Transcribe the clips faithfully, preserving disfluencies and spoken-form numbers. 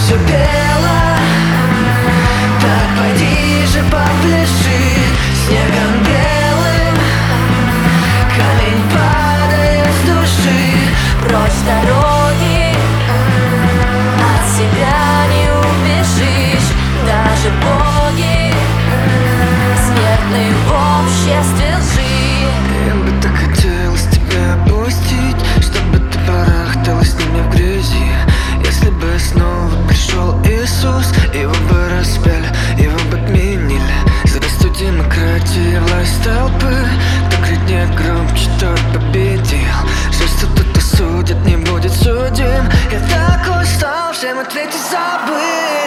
все пела, так пойди же попляши снегом белым. Камень падает с души, прочь с дороги, от себя не убежишь. Даже боги смертные в обществе лжи. Я бы так хотелось тебя опустить, чтобы ты барахталась с ними в грязи. Если бы снова пришел Иисус, его бы распяли, его бы отменили. Здравствуй, демократия, власть толпы. Кто крикнет громче, тот победил. Жаль, что кто-то судит, не будет судим. Я так устал, всем ответить забыл.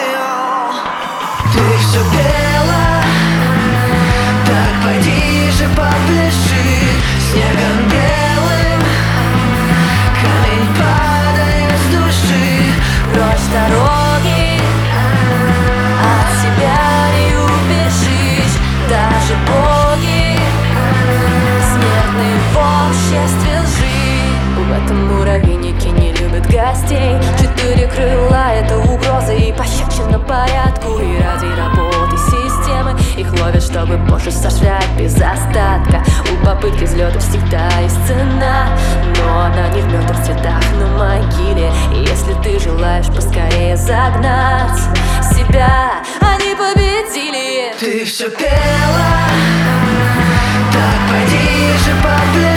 Ты все пела, так пойди же попляши снегом белым. Камень падает с души, прочь с дороги, от себя не убежишь. Даже боги смертные в обществе лжи. В этом муравейнике не любят гостей. Четыре крыла — это угроза и пощечина порядку. И ради работы системы их ловят, чтобы позже сожрать без остатка. У попытки взлета всегда есть цена, но она не в мертвых цветах на могиле. И если ты желаешь поскорее загнать себя, они победили. Ты все пела, так пойди же попляши